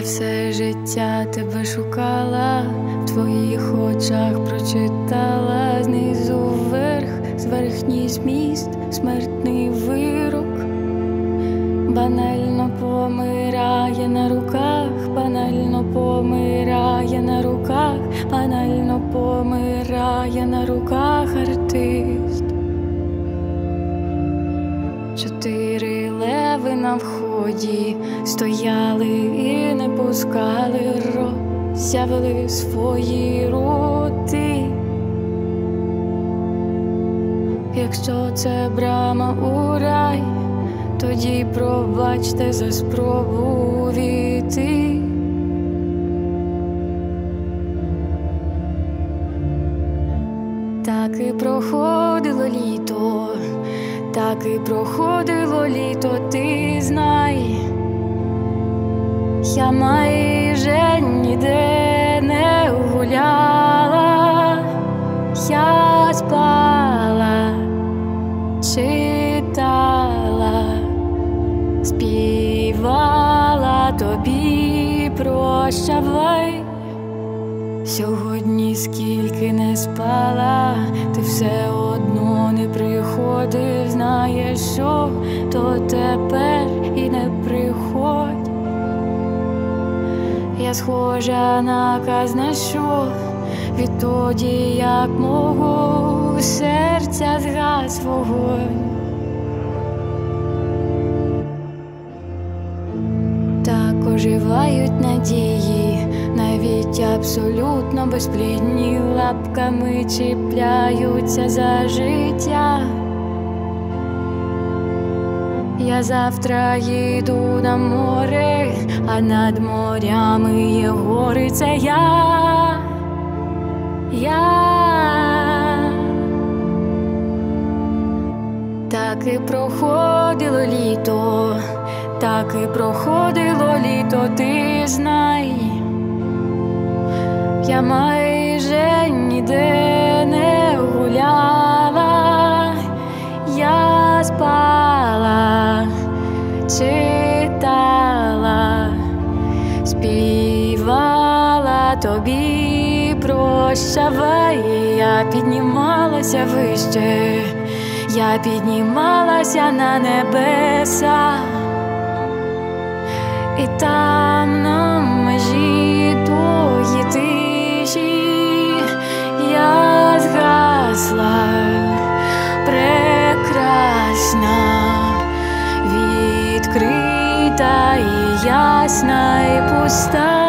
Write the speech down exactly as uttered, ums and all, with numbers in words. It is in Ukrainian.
все життя тебе шукала, в твоїх очах прочитала знизу вверх, зверхній зміст, смертний вирок. Банально помирає на руках, банально помирає на руках, банально помирає на руках артист. Чотири леви на вході стояли і не пускали, роззявили свої роти. Якщо це брама у рай, тоді пробачте за спробу війти. Так і проходило літо, так і проходило літо, ти знай. Я майже ніде не гуляла, я спала, читала, співала тобі прощавай. Сьогодні скільки не спала, ти все одно не приходив. Знаєш що, то тепер і не приходь. Я схожа на казна, що відтоді, як мого серця згас вогонь. Так оживають надії, навіть абсолютно безплідні, лапками чіпляються за життя. Я завтра їду на море, а над морями є гори. Це я, я. Так і проходило літо, так і проходило літо, ти знай. Я майже ніде не гуляла, я спала, читала, співала тобі прощавай. Я піднімалася вище, я піднімалася на небеса, і там на межі тої тиші я згасла, прекрасна, відкрита і ясна і пуста.